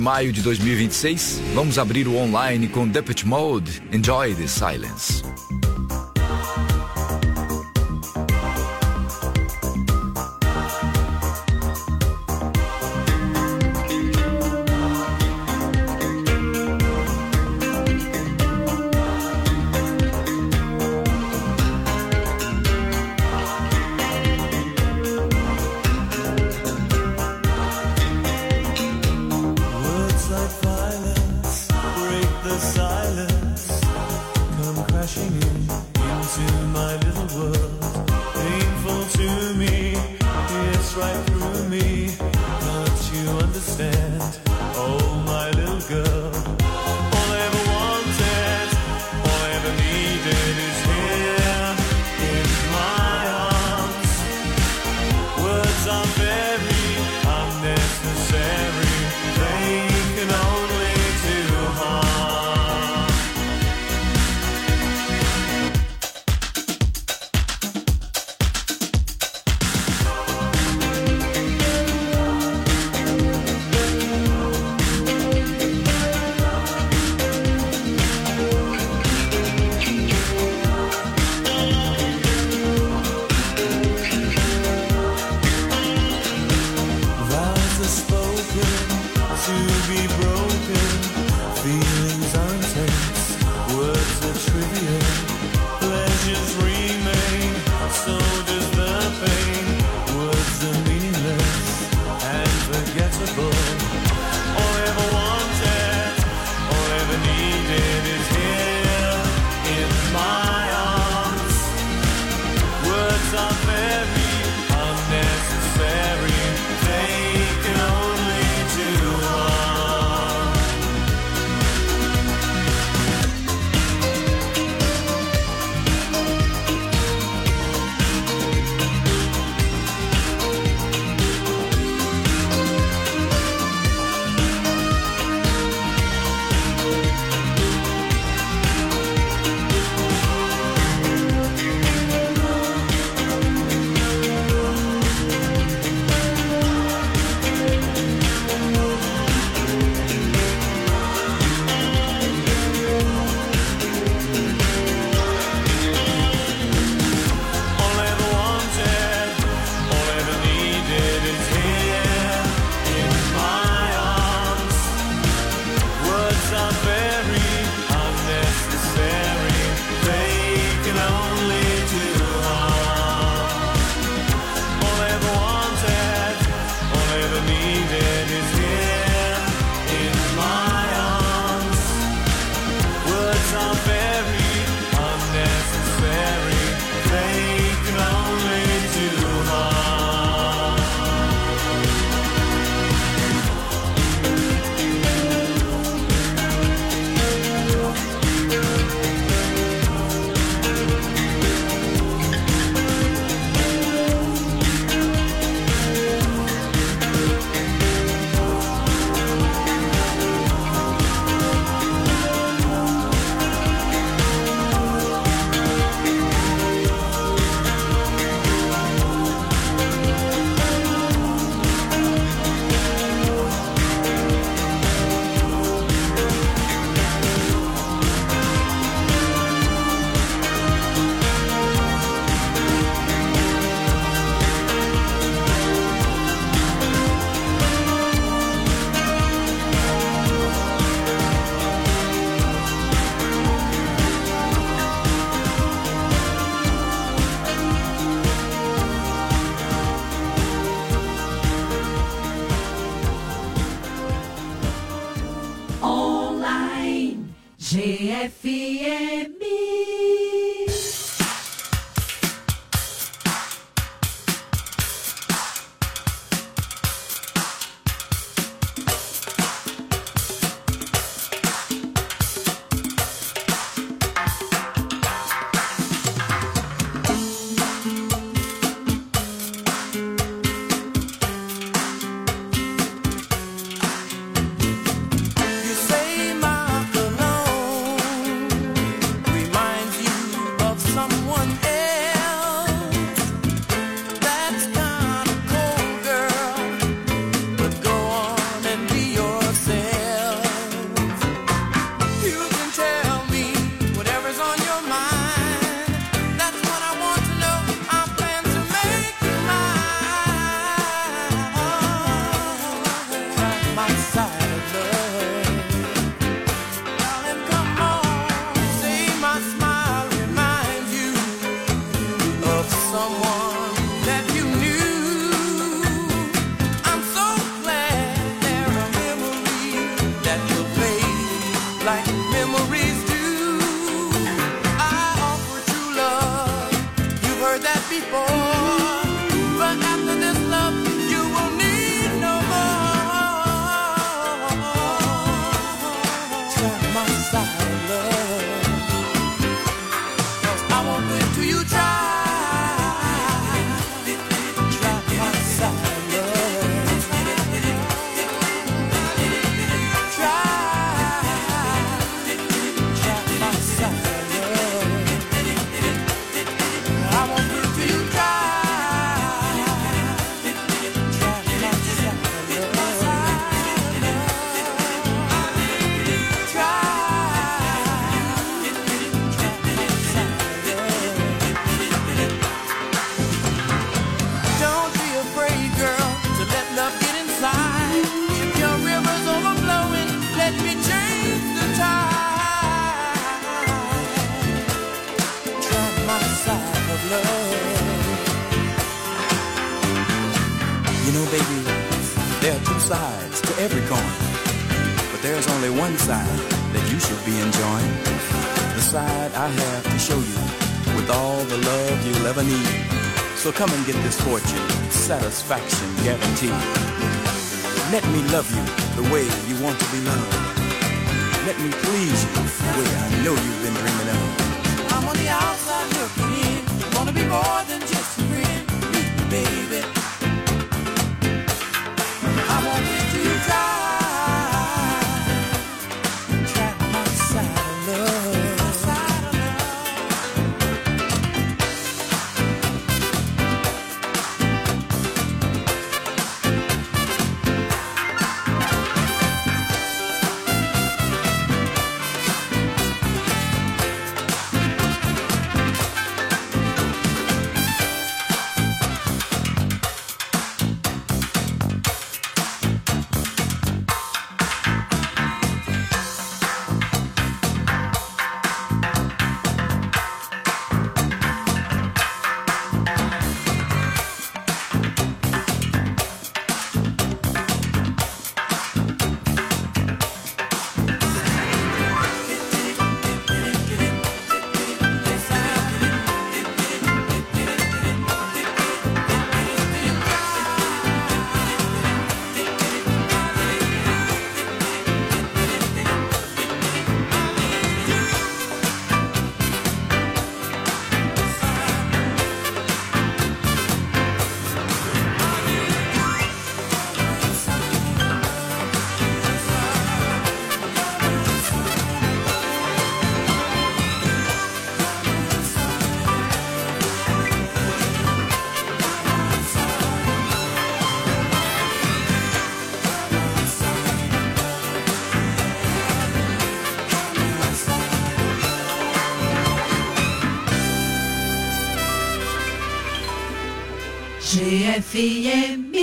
Maio de 2026, vamos abrir o online com Depeche Mode, Enjoy the Silence. GFM. like memories do. I offer true love, you've heard that before. But after this love, you will need no more. Try my side of love, 'cause I won't wait till you try. You know, baby, there are two sides to every coin, but there's only one side that you should be enjoying. The side I have to show you with all the love you'll ever need. So come and get this fortune, satisfaction guaranteed. Let me love you the way you want to be loved. Let me please you the way I know you've been dreaming of. I'm on the outside looking in, wanna be more than just a friend. Meet me, baby. I won't wait till you try my side of love. GFM.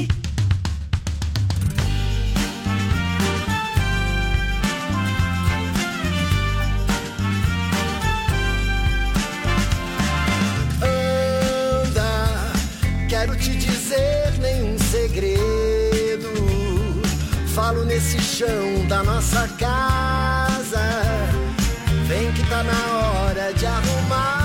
Anda, quero te dizer nenhum segredo. Falo nesse chão da nossa casa. Vem que tá na hora de arrumar.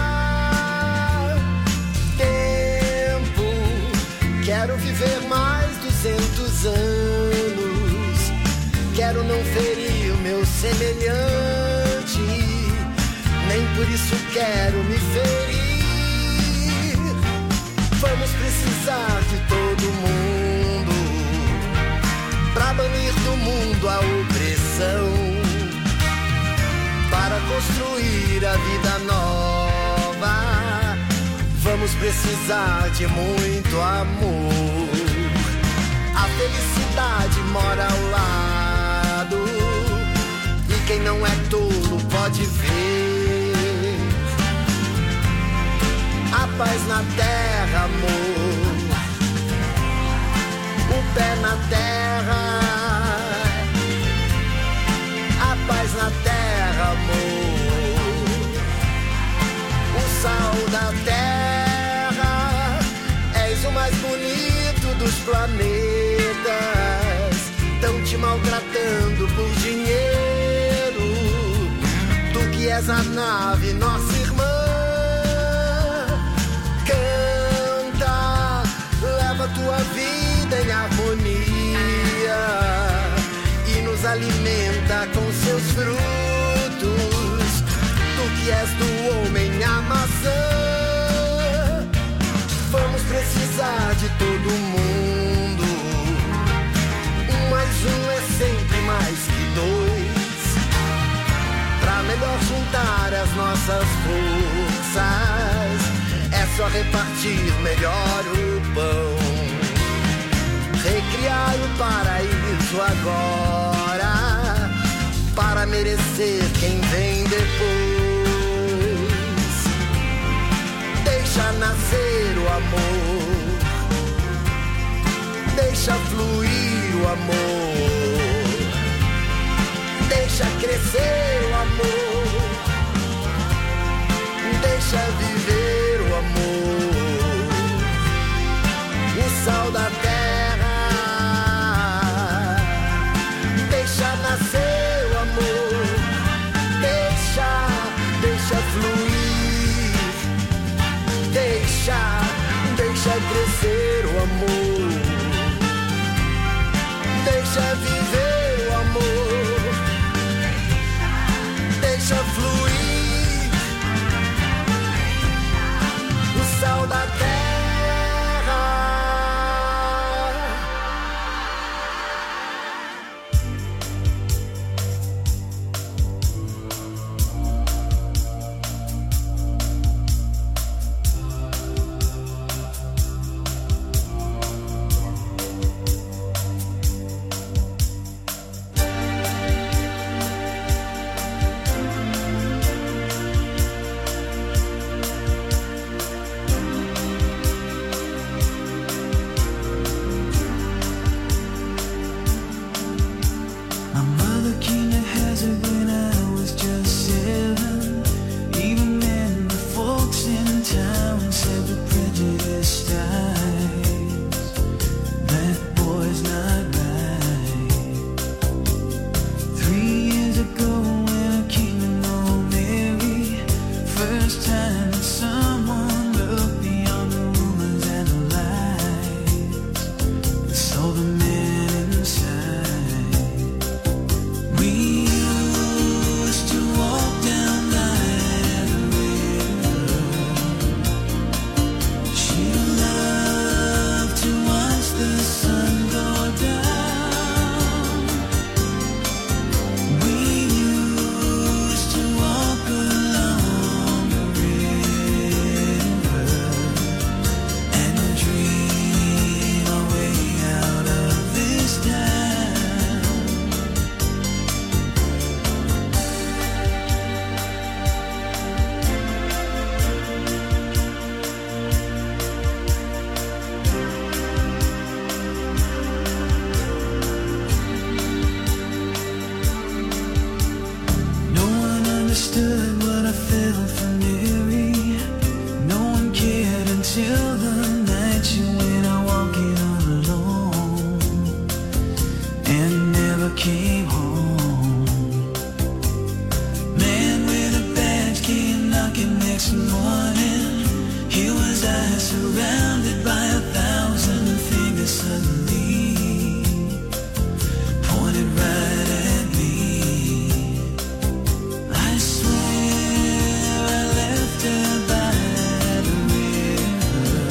Quero viver mais 200 anos. Quero não ferir o meu semelhante. Nem por isso quero me ferir. Vamos precisar de todo mundo pra banir do mundo a opressão, para construir a vida nova. Vamos precisar de muito amor. A felicidade mora ao lado, e quem não é tolo pode ver. A paz na terra, amor. O pé na terra. A paz na terra, amor. O sal da terra. O mais bonito dos planetas. Tão te maltratando por dinheiro. és a nave, nossa irmã. Canta, leva tua vida em harmonia e nos alimenta com seus frutos. Tu que és do homem a maçã. Vamos precisar de todo mundo. Um mais um é sempre mais que dois. Pra melhor juntar as nossas forças, é só repartir melhor o pão. Recriar o paraíso agora, para merecer quem vem depois. Deixa nascer o amor, deixa fluir o amor, deixa crescer o amor, deixa viver o amor, o sal da terra. Deixa nascer o amor, deixa fluir, deixa crescer o amor, deixa viver o amor, deixa fluir, o sal da terra. I swear I left her by the river.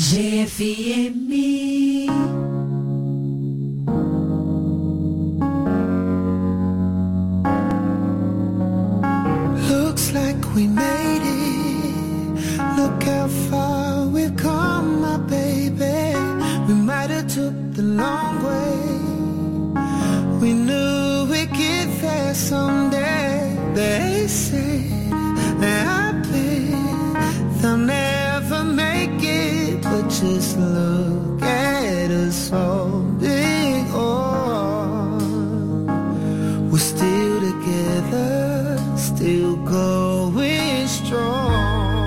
GFM. Looks like we made it. Look how far we've come, my baby. We might have took the long way. We knew we'd get there someday. They said that I bet they'll never make it, but just look at us holding on. We're still together, still going strong.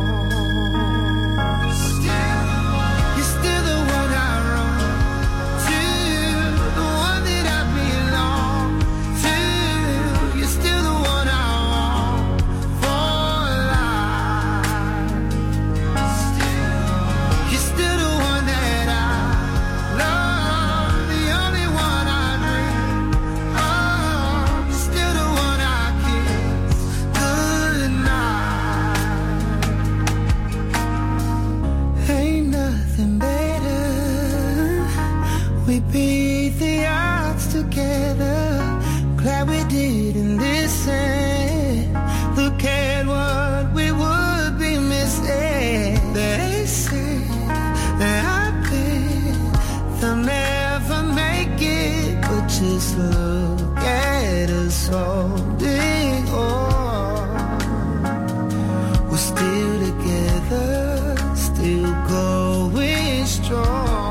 Just look at us holding on. We're still together, still going strong.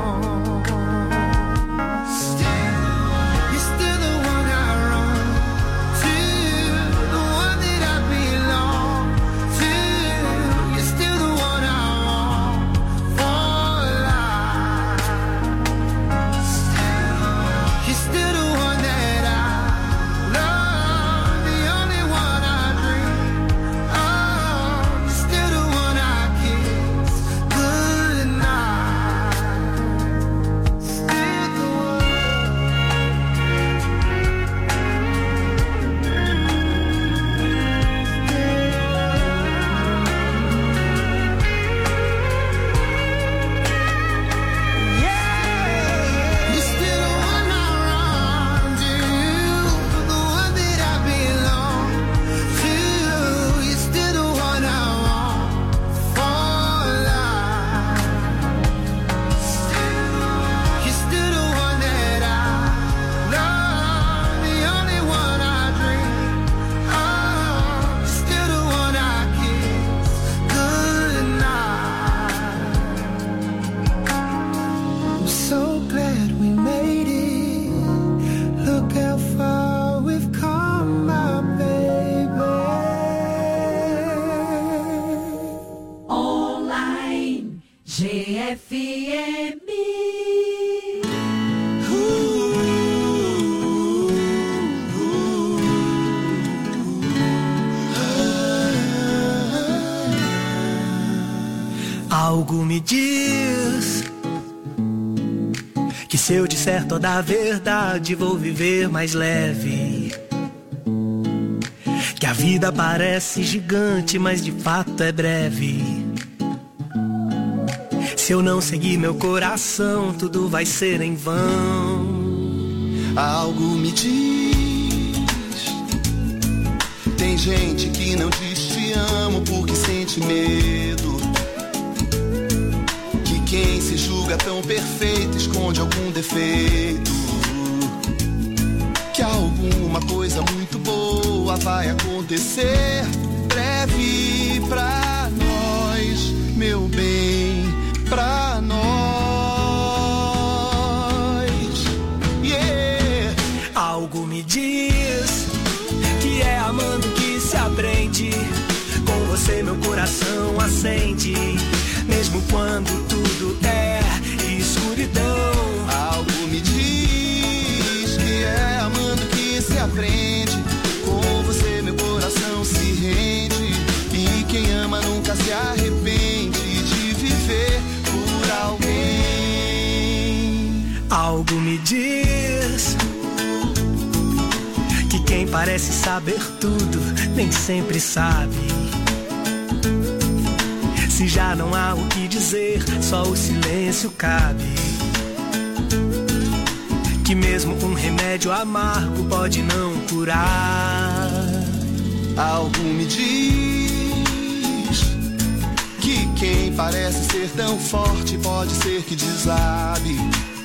Algo me diz que se eu disser toda a verdade vou viver mais leve. Que a vida parece gigante, mas de fato é breve. Se eu não seguir meu coração, tudo vai ser em vão. Algo me diz, tem gente que não diz te amo porque sente medo. Que quem se julga tão perfeito esconde algum defeito. Que alguma coisa muito boa vai acontecer breve pra nós, meu bem, pra nós. Yeah. Algo me diz que é amando que se aprende. Com você meu coração acende, mesmo quando tudo é escuridão. Algo me diz que é amando que se aprende. Com você meu coração se rende. E quem ama nunca se arrepende de viver por alguém. Algo me diz que quem parece saber tudo nem sempre sabe. Se já não há o que dizer, só o silêncio cabe. Que mesmo um remédio amargo pode não curar. Algo me diz que quem parece ser tão forte pode ser que desabe.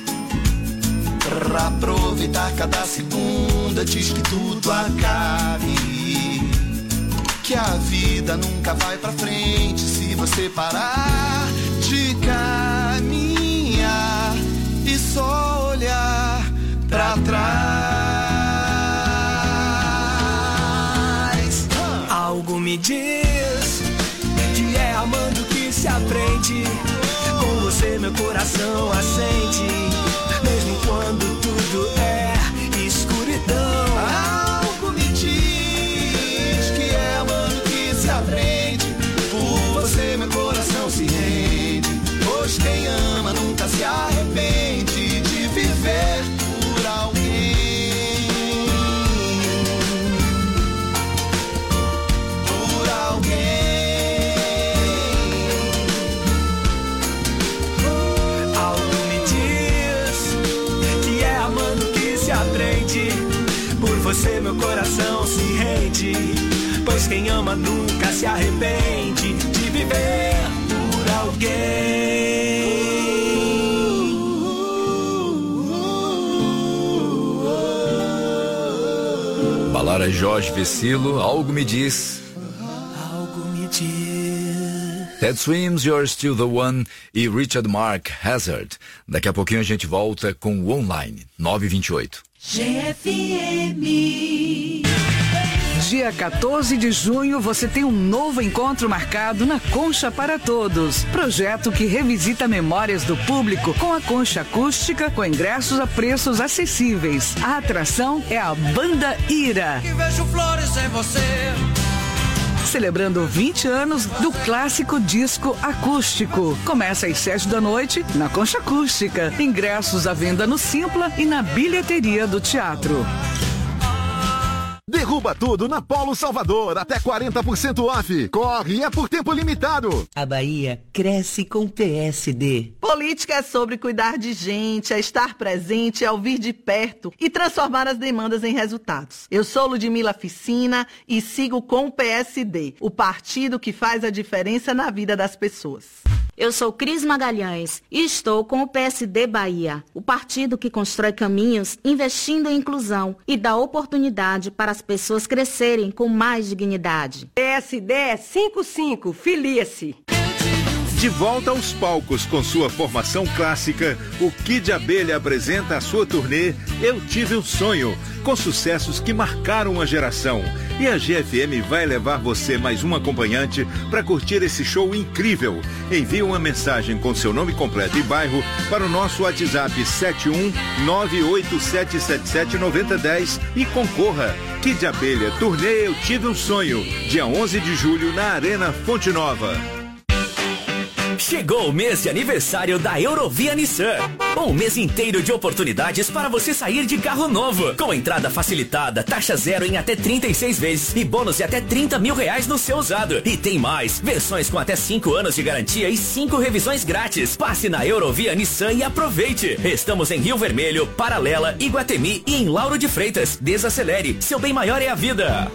Pra aproveitar cada segunda diz que tudo acabe. Que a vida nunca vai pra frente se você parar de caminhar e só olhar pra trás. Algo me diz que é amando que se aprende. Com você meu coração acende, mesmo quando tudo é escuridão. Algo me diz que é amando que se aprende. Por você meu coração se rende, pois quem ama nunca se arrepende de viver por alguém. Por alguém. Algo me diz que é amando que se aprende. Por você meu coração se rende, pois quem ama nunca se arrepende de viver por alguém. Balara Jorge Vecilo, Algo Me Diz. Algo me diz. Ted Swims, You're Still the One e Richard Mark, Hazard. Daqui a pouquinho a gente volta com o Online, 9h28. GFM. Dia 14 de junho, você tem um novo encontro marcado na Concha para Todos. Projeto que revisita memórias do público com a concha acústica, com ingressos a preços acessíveis. A atração é a Banda Ira. Que vejo flores em você. Celebrando 20 anos do clássico disco acústico. Começa às 7 da noite na Concha Acústica. Ingressos à venda no Simpla e na bilheteria do teatro. Derruba tudo na Polo Salvador, até 40% off. Corre, é por tempo limitado. A Bahia cresce com PSD. Política é sobre cuidar de gente, é estar presente, é ouvir de perto e transformar as demandas em resultados. Eu sou Ludmila Ficina e sigo com o PSD, o partido que faz a diferença na vida das pessoas. Eu sou Cris Magalhães e estou com o PSD Bahia, o partido que constrói caminhos investindo em inclusão e dá oportunidade para as pessoas crescerem com mais dignidade. PSD é 55, filia-se. De volta aos palcos com sua formação clássica, o Kid Abelha apresenta a sua turnê Eu Tive um Sonho, com sucessos que marcaram uma geração. E a GFM vai levar você mais um acompanhante para curtir esse show incrível. Envie uma mensagem com seu nome completo e bairro para o nosso WhatsApp 71987779010 e concorra. Kid Abelha, turnê Eu Tive um Sonho, dia 11 de julho na Arena Fonte Nova. Chegou o mês de aniversário da Eurovia Nissan. Um mês inteiro de oportunidades para você sair de carro novo. Com entrada facilitada, taxa zero em até 36 vezes e bônus de até R$30 mil no seu usado. E tem mais, versões com até 5 anos de garantia e 5 revisões grátis. Passe na Eurovia Nissan e aproveite. Estamos em Rio Vermelho, Paralela, Iguatemi e em Lauro de Freitas. Desacelere, seu bem maior é a vida.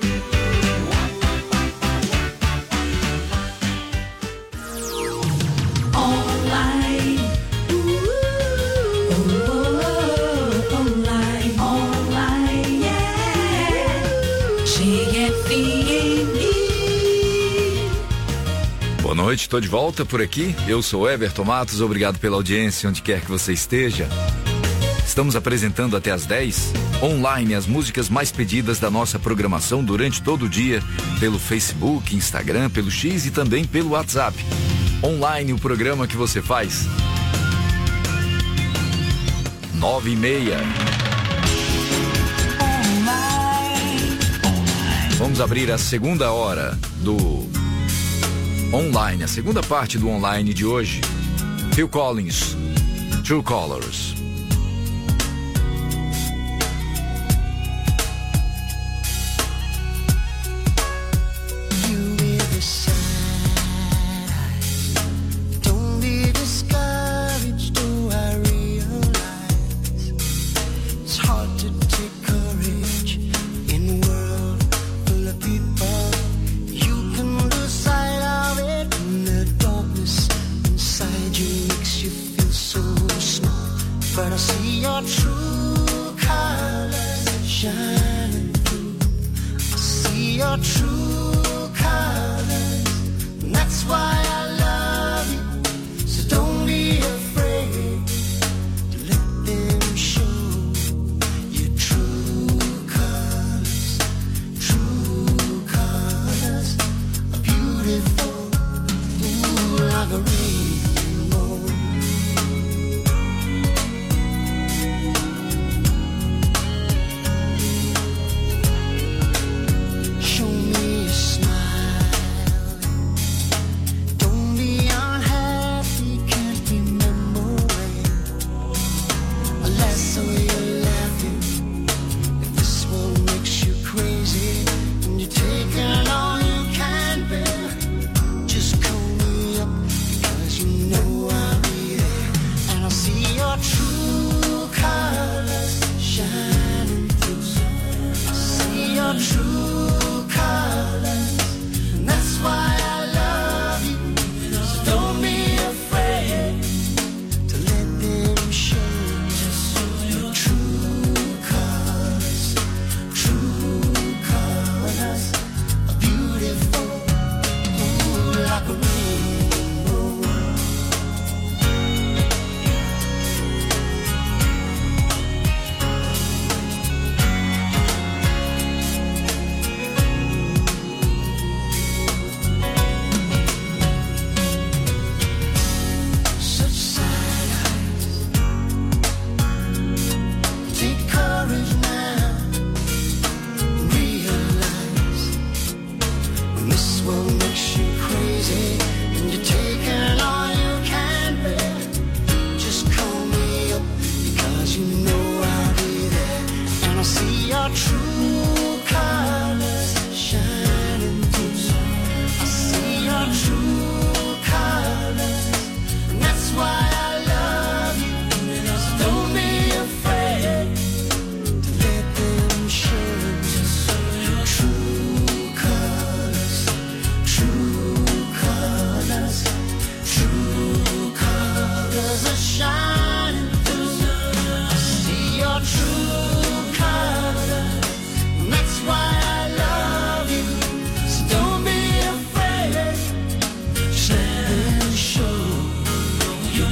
Boa noite, estou de volta por aqui. Eu sou Everton Matos, obrigado pela audiência, onde quer que você esteja. Estamos apresentando até às 10, online, as músicas mais pedidas da nossa programação durante todo o dia, pelo Facebook, Instagram, pelo X e também pelo WhatsApp. Online, o programa que você faz. 9h30. Vamos abrir a segunda hora do Online, a segunda parte do Online de hoje. Phil Collins, True Colors. You with the side, don't be the sky.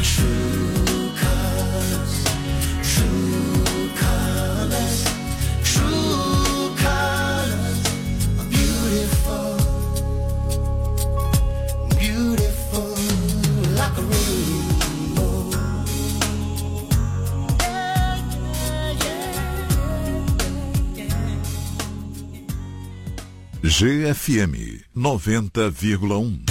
true colors, true colors, true colors are beautiful, beautiful like a rainbow. GFM 90,1.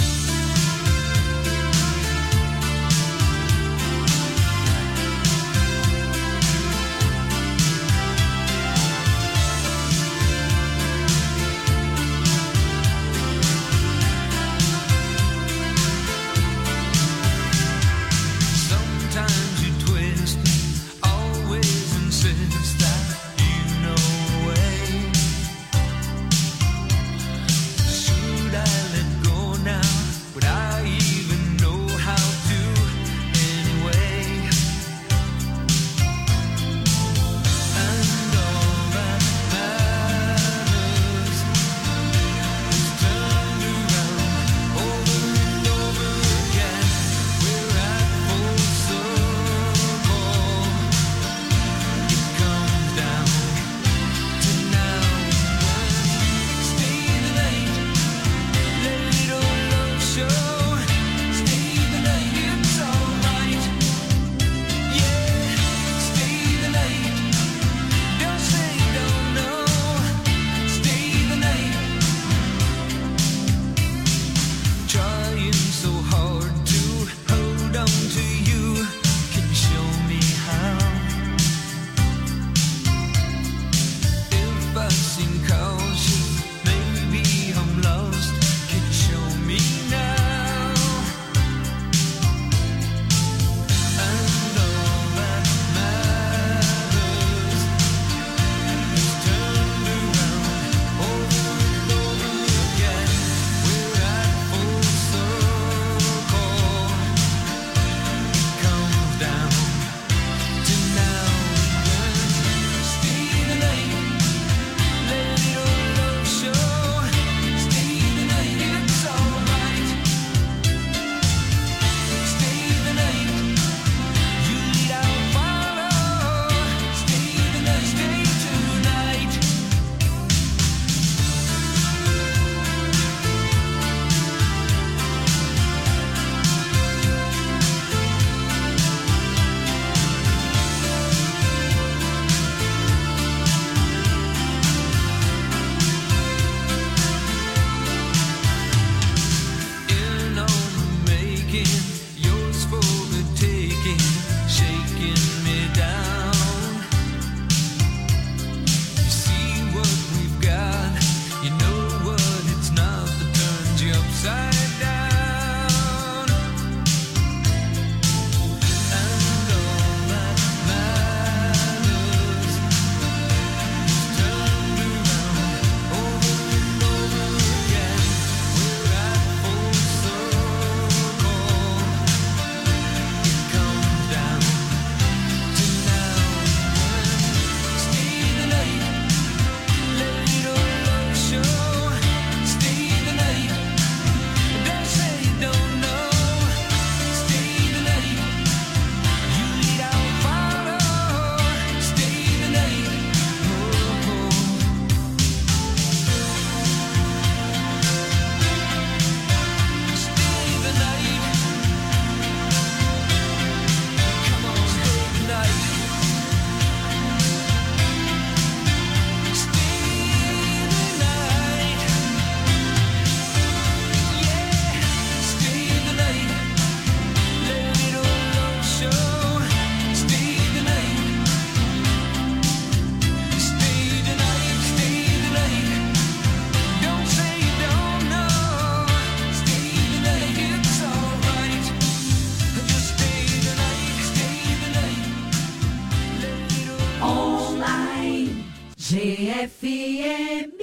GFM.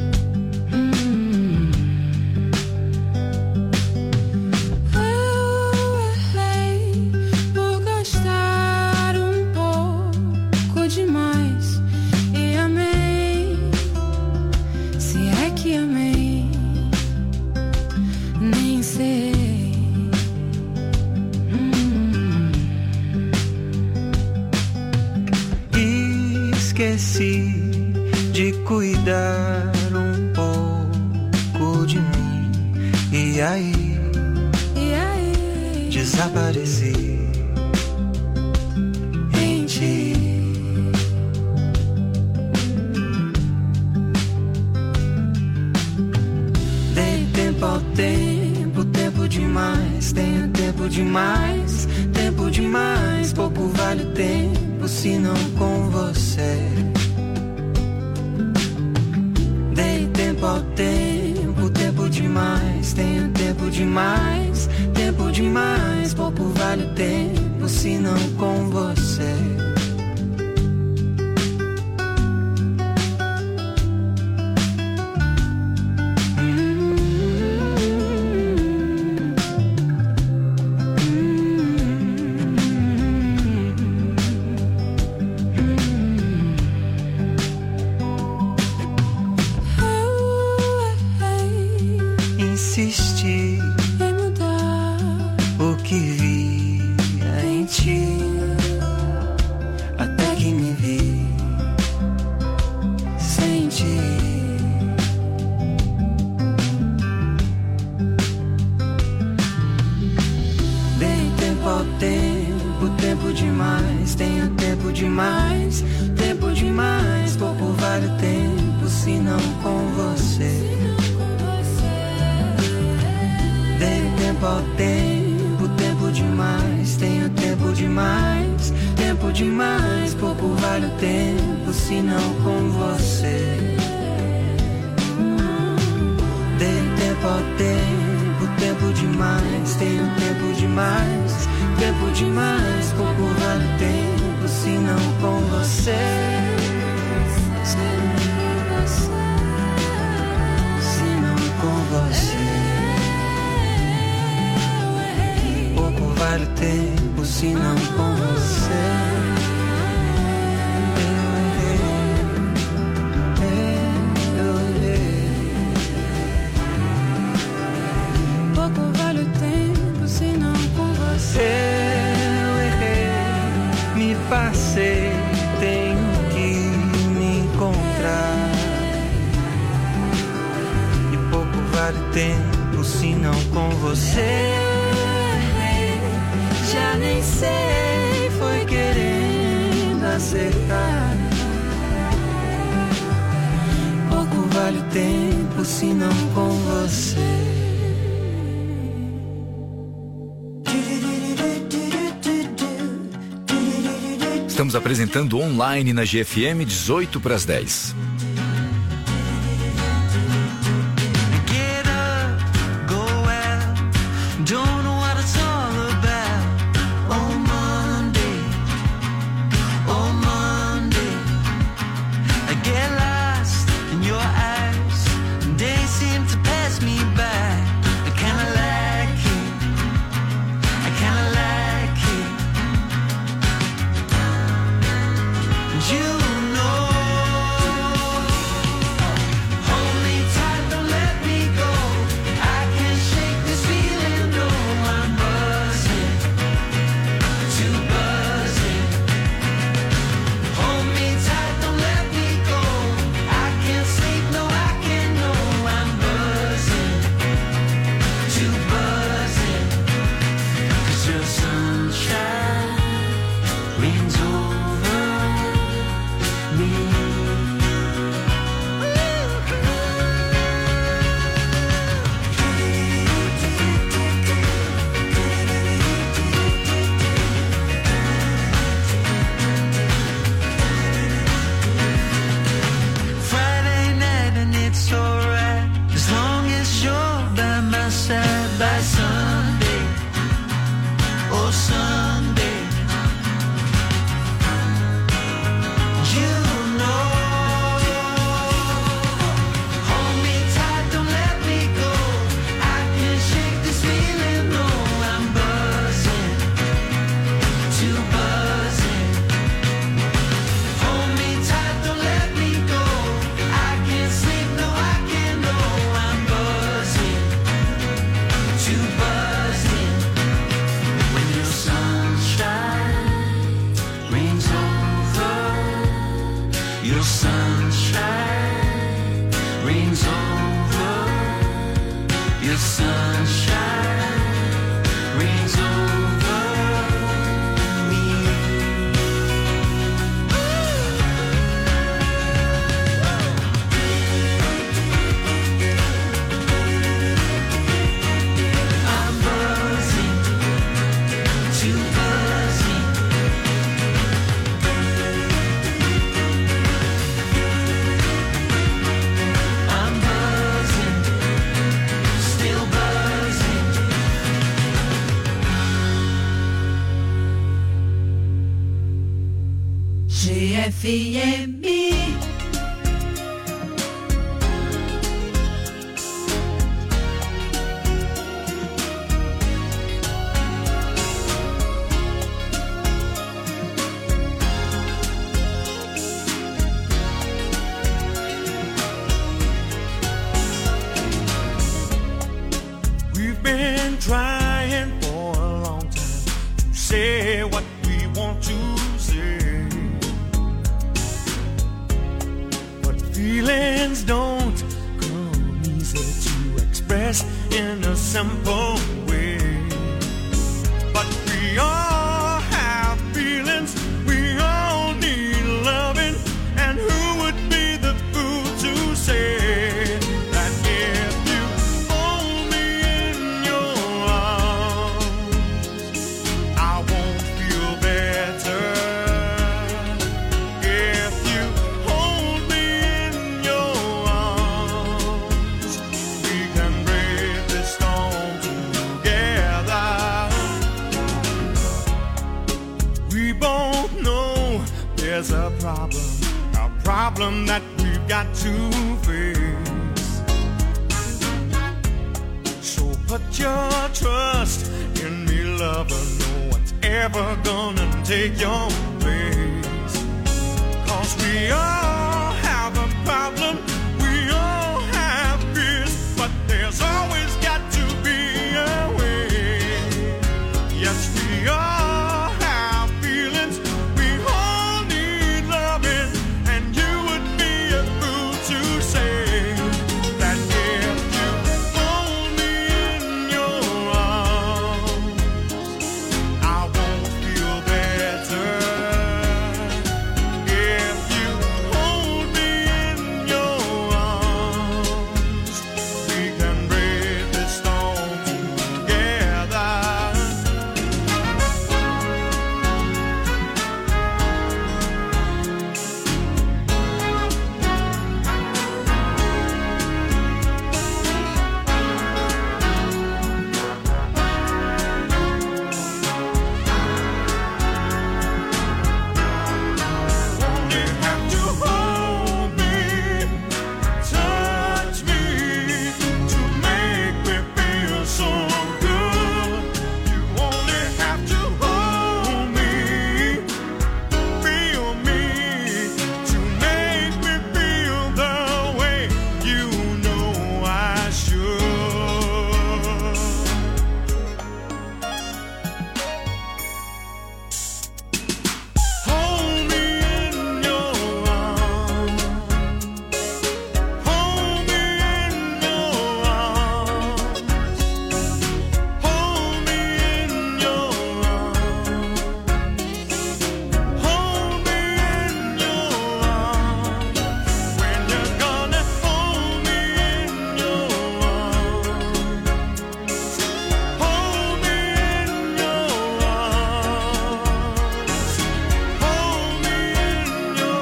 Well, esqueci de cuidar um pouco de mim. E aí, desapareci em ti. Dei tempo ao tempo, tempo demais. Tenho tempo demais, tempo demais. Pouco vale o tempo se não com você. Dei tempo ao tempo, tempo demais. Tenho tempo demais, tempo demais. Pouco vale o tempo se não com você. Insisti em mudar o que via em ti, até que me vi sem ti. Dei tempo ao tempo, tempo demais. Tenho tempo demais, tempo demais. Pouco vale o tempo se não com você. Dei tempo ao tempo, tempo demais. Tenho tempo demais, tempo demais. Pouco vale o tempo se não com você. Dei tempo ao tempo, tempo demais. Tenho tempo demais, tempo demais. Pouco vale o tempo se não com você. Se não com você. Vale o tempo se não com você. Eu errei. Pouco vale o tempo se não com você. Eu errei, me passei, tenho que me encontrar. E pouco vale o tempo se não com você. Já nem sei, foi querendo acertar. Pouco vale o tempo se não com você. Estamos apresentando online na GFM 18 para as 10. You know GFM. We've been trying for a long time to say what we want to say, but feelings don't come easy to express in a simple way. But we all have feelings, we all need loving, and who would be the fool to say that if you hold me in your arms, I won't feel better? If you hold me in your arms, we can brave this storm together. We both know there's a problem that we've got to face. So put your trust in me, lover. No one's ever gonna take your place. 'Cause we all have a problem, we all have fears, but there's always got to be a way. Yes, we all have feelings, we all need loving, and you would be a fool to say that if you hold me in your arms, I won't feel better. If you hold me in your arms, we can brave this storm together. Only have to hold me, touch me, to make me feel so good. You only have to hold me, feel me, to make me feel the way you know I should. Hold me in your arms, hold me in your arms, hold me in your arms, hold me in your arms. When you're gonna hold me in your arms, hold me in your arms, hold me in your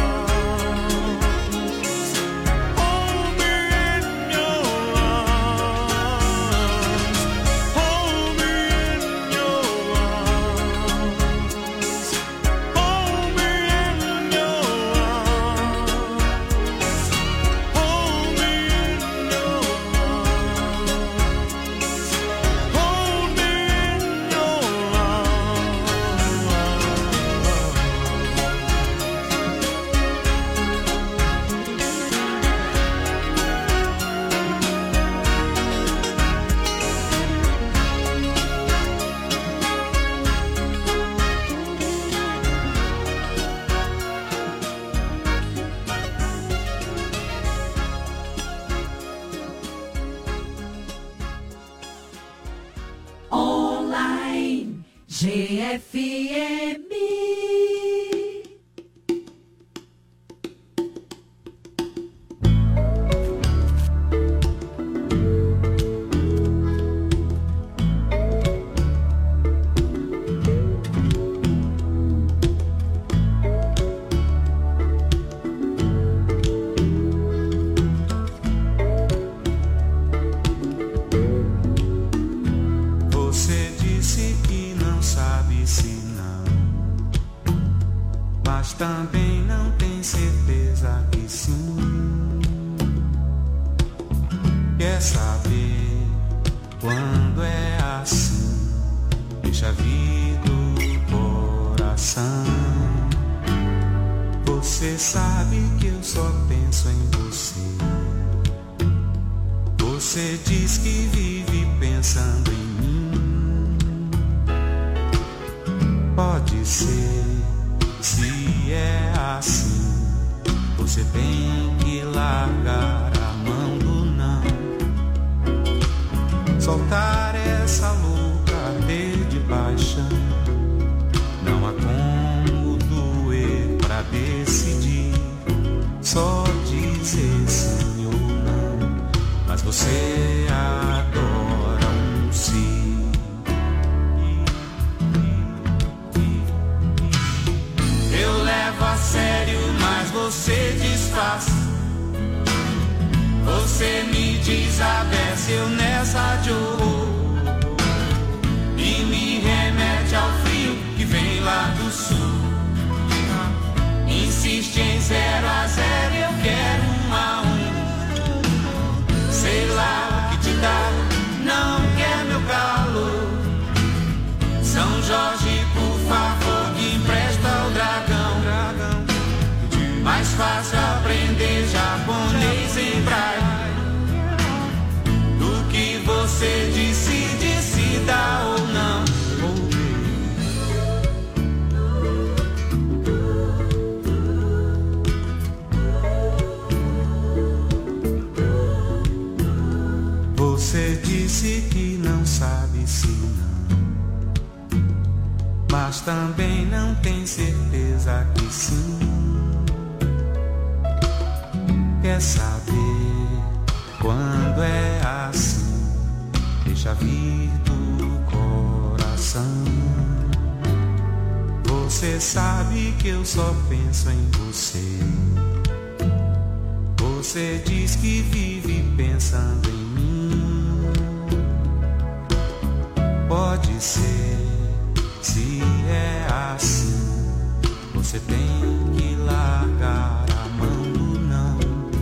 Online GFM. Você disse que não sabe se não, mas mas também não tem certeza que sim. Quer saber quando é assim? Deixa vir do coração. Você sabe que eu só penso em você. Você diz que vive pensando em mim. Pode ser, se é assim, você tem que largar a mão do não. Soltar essa louca arder de paixão. Não há como doer pra decidir. Só dizer sim ou não. Mas você adora um sim. Eu levo a sério, mas você disfarça. Você me desabece, eu nessa de horror. E me remete ao frio que vem lá do sul. Insiste em 0-0, eu quero 1-1. Sei lá o que te dá, não quer meu calor. São Jorge, por favor, que empresta o dragão. Mais fácil aprender japonês em braille do que você decide se dá ou não. Você disse que não sabe se não, mas também não tem certeza que sim. Quer saber quando é assim? Deixa vir do coração. Você sabe que eu só penso em você. Você diz que vive pensando em mim. Pode ser, se é assim, você tem que largar a mão do não.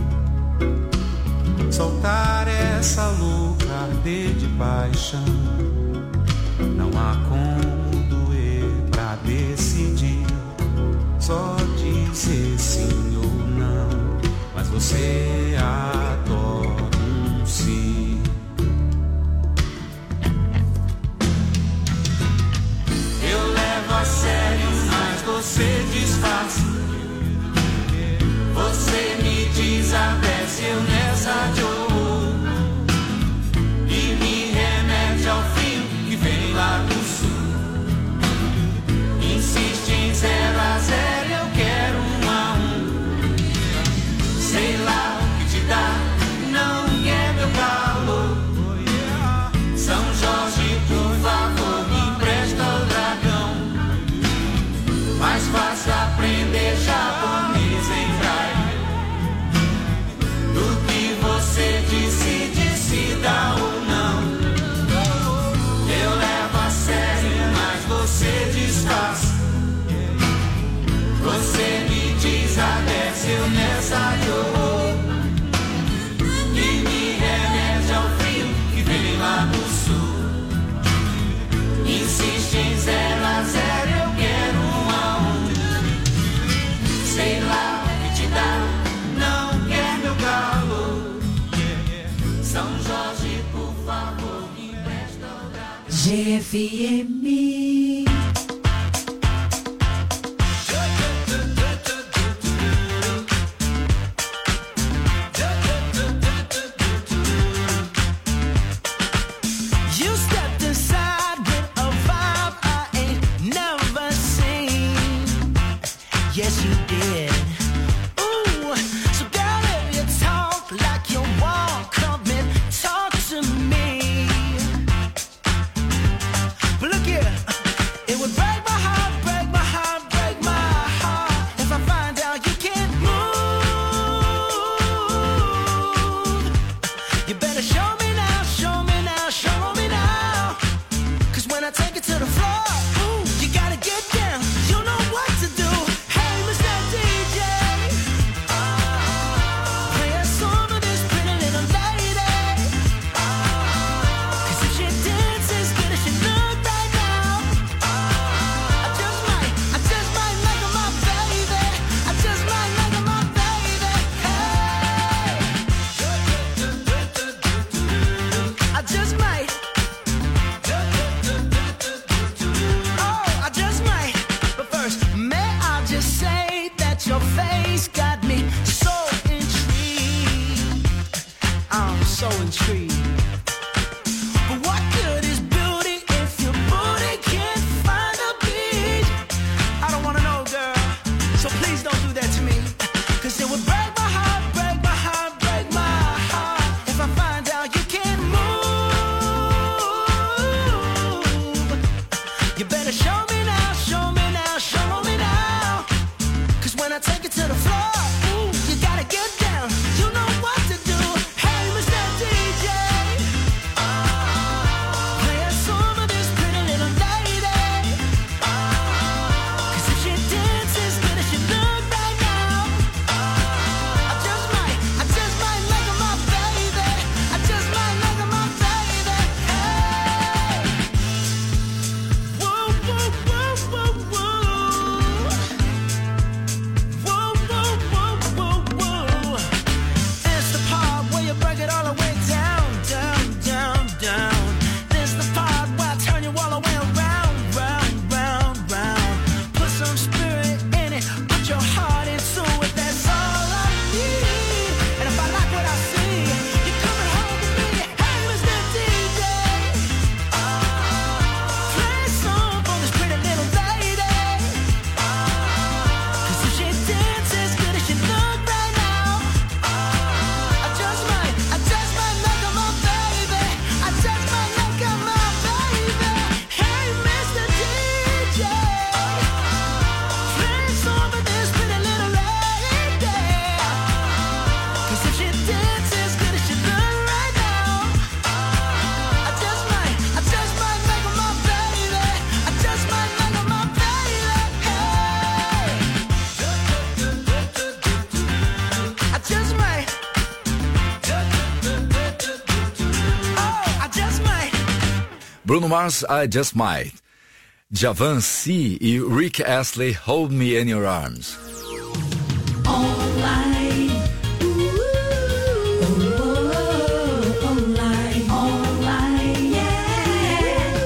Soltar essa louca arder de paixão. Não há como doer pra decidir. Só dizer sim ou não. Mas você adora um sim. Eu levo a sério, mas você disfarça. Você me desabece, eu nessa de horror. E me remete ao frio que vem lá do sul. Insiste em 0-0, eu quero 1-1. Sei lá o que te dá, não quer meu calor. São Jorge, por favor, me empresta o dragão. Mais fácil aprender japonês em braille do que você decide se dá ou não. Eu levo a sério, mas você disfarça. Você me desabece, eu nessa de horror. E me remete ao frio que vem lá do sul. Insiste em 0-0, eu quero 1-1. Sei lá o que te dá, não quer meu calor. São Jorge, por favor, me empresta o dragão. GFM. Take it to the floor. Ooh, you gotta get down. You know what to do. Hey, Mr. You better show me now, show me now, show me now. 'Cause when I take it to the floor, ooh, you gotta get down. You know what to do. Hey, Mr. DJ, play a song of this pretty little lady. 'Cause if she dances good as she look right now, I just might make her my baby. I just might make her my baby. Hey, whoa, whoa, whoa, whoa, whoa. Whoa, whoa, whoa, whoa, whoa. It's the part where you break it all the way down, down, down, down. This the part where I turn you all the way around, round, round, round. Put some spirit in it, put your heart into it. That's all I need. And if I like what I see, you're coming home with me. Hey, Mr. DJ, play a song for this pretty little lady. 'Cause if she dances good as she look right now, I just might make her my baby. I just might make her my baby. Hey, Mr. DJ, play a song for this pretty little lady. 'Cause if she dances good as she look right now, I just might make her my baby. I just might make her my baby. Hey, I just might. Oh, I just might. Bruno Mars, I Just Might. Javan C e Rick Astley, Hold Me in Your Arms. Online. Online. Online. Yeah.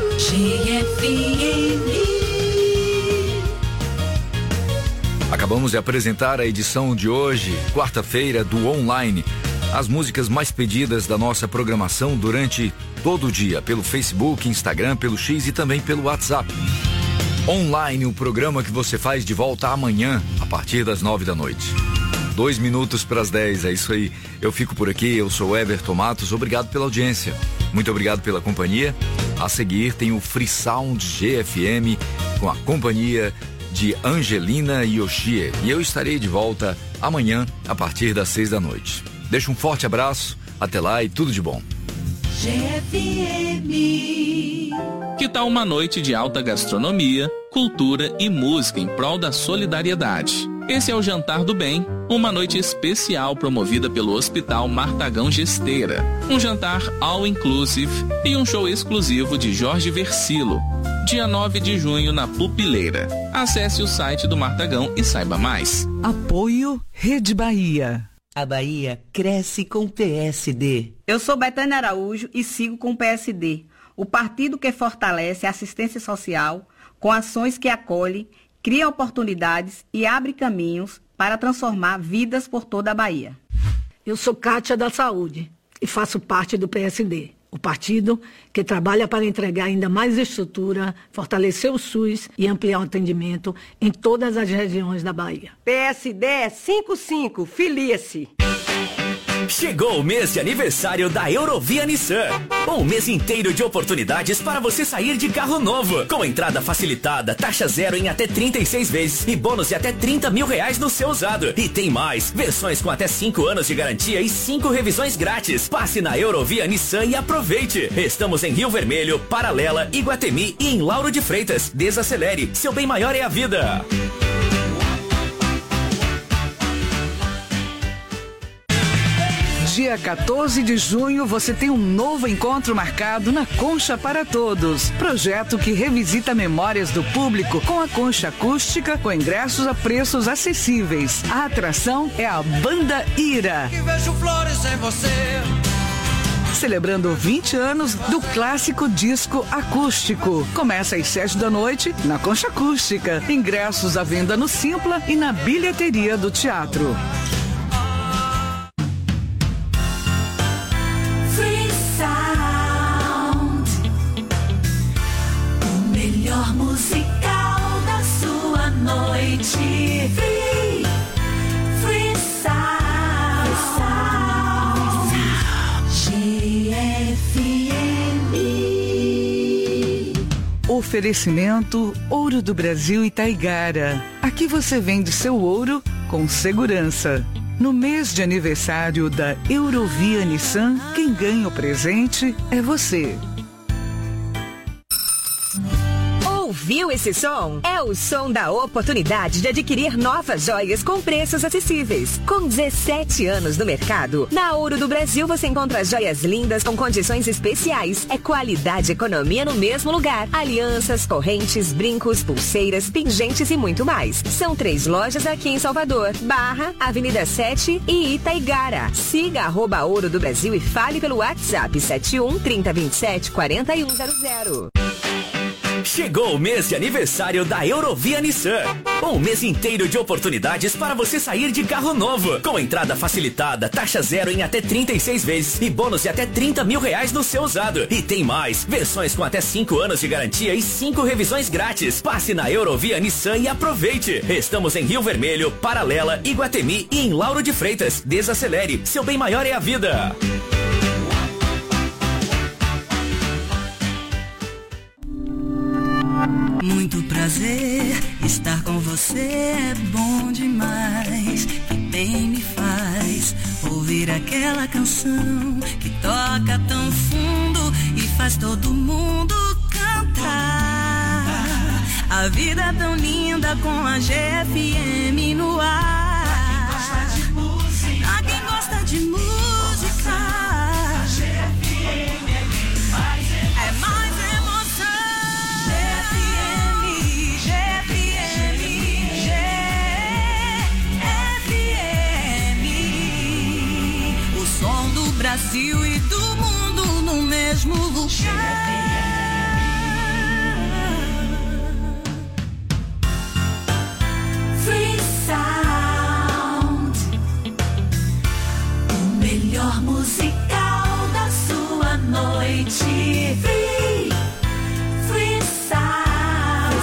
GFM. Acabamos de apresentar a edição de hoje, quarta-feira, do Online. As músicas mais pedidas da nossa programação durante todo o dia, pelo Facebook, Instagram, pelo X e também pelo WhatsApp. Online, o programa que você faz de volta amanhã, a partir das 9 da noite. 2 minutos para as 10, é isso aí. Eu fico por aqui, eu sou Everton Matos, obrigado pela audiência. Muito obrigado pela companhia. A seguir tem o Free Sound GFM, com a companhia de Angelina Yoshie. E eu estarei de volta amanhã, a partir das 6 da noite. Deixo um forte abraço, até lá e tudo de bom. GFM. Que tal uma noite de alta gastronomia, cultura e música em prol da solidariedade? Esse é o Jantar do Bem, uma noite especial promovida pelo Hospital Martagão Gesteira. Um jantar all inclusive e um show exclusivo de Jorge Versilo. Dia 9 de junho na Pupileira. Acesse o site do Martagão e saiba mais. Apoio Rede Bahia. A Bahia cresce com o PSD. Eu sou Betânia Araújo e sigo com o PSD, o partido que fortalece a assistência social com ações que acolhem, cria oportunidades e abre caminhos para transformar vidas por toda a Bahia. Eu sou Cátia da Saúde e faço parte do PSD, o partido que trabalha para entregar ainda mais estrutura, fortalecer o SUS e ampliar o atendimento em todas as regiões da Bahia. PSD é 55, filia-se. Chegou o mês de aniversário da Eurovia Nissan. Um mês inteiro de oportunidades para você sair de carro novo. Com entrada facilitada, taxa zero em até 36 vezes e bônus de até 30 mil reais no seu usado. E tem mais, versões com até 5 anos de garantia e 5 revisões grátis. Passe na Eurovia Nissan e aproveite. Estamos em Rio Vermelho, Paralela, Iguatemi e em Lauro de Freitas. Desacelere, seu bem maior é a vida. Dia 14 de junho, você tem um novo encontro marcado na Concha para Todos. Projeto que revisita memórias do público com a concha acústica, com ingressos a preços acessíveis. A atração é a Banda Ira. Que vejo flores em você. Celebrando 20 anos do clássico disco acústico. Começa às 7 da noite na Concha Acústica. Ingressos à venda no Simpla e na bilheteria do teatro. Free Sound. O melhor musical da sua noite. Free Sound. GFM. Oferecimento Ouro do Brasil e Taigara. Aqui você vende seu ouro com segurança. No mês de aniversário da Eurovia Nissan, quem ganha o presente é você. Ouviu esse som? É o som da oportunidade de adquirir novas joias com preços acessíveis. Com 17 anos no mercado, na Ouro do Brasil você encontra joias lindas com condições especiais. É qualidade e economia no mesmo lugar. Alianças, correntes, brincos, pulseiras, pingentes e muito mais. São 3 lojas aqui em Salvador, Barra, Avenida 7 e Itaigara. Siga @Ouro do Brasil e fale pelo WhatsApp 71 3027 4100. Chegou o mês de aniversário da Eurovia Nissan. Um mês inteiro de oportunidades para você sair de carro novo. Com entrada facilitada, taxa zero em até 36 vezes e bônus de até 30 mil reais no seu usado. E tem mais, versões com até 5 anos de garantia e 5 revisões grátis. Passe na Eurovia Nissan e aproveite. Estamos em Rio Vermelho, Paralela, Iguatemi e em Lauro de Freitas. Desacelere, seu bem maior é a vida. Muito prazer, estar com você é bom demais. Que bem me faz ouvir aquela canção que toca tão fundo e faz todo mundo cantar. A vida é tão linda com a GFM no ar. Pra quem gosta de música, a GFM é mais emoção. É mais emoção. Som do Brasil e do mundo no mesmo lugar. Free Sound, o melhor musical da sua noite. Free Sound,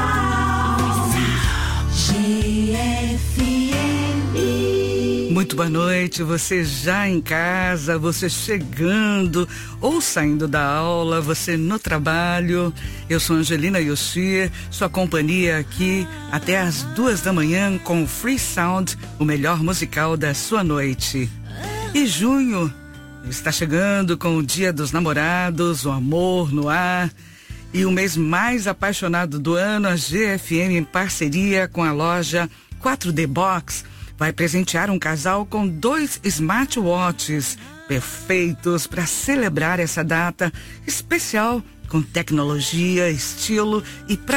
GFM. Muito boa noite, você já em casa, você chegando ou saindo da aula, você no trabalho. Eu sou Angelina Yoshie, sua companhia aqui até as 2 da manhã com o Free Sound, o melhor musical da sua noite. E junho está chegando com o Dia dos Namorados, o amor no ar. E o mês mais apaixonado do ano, a GFM, em parceria com a loja 4D Box, vai presentear um casal com 2 smartwatches perfeitos para celebrar essa data especial com tecnologia, estilo e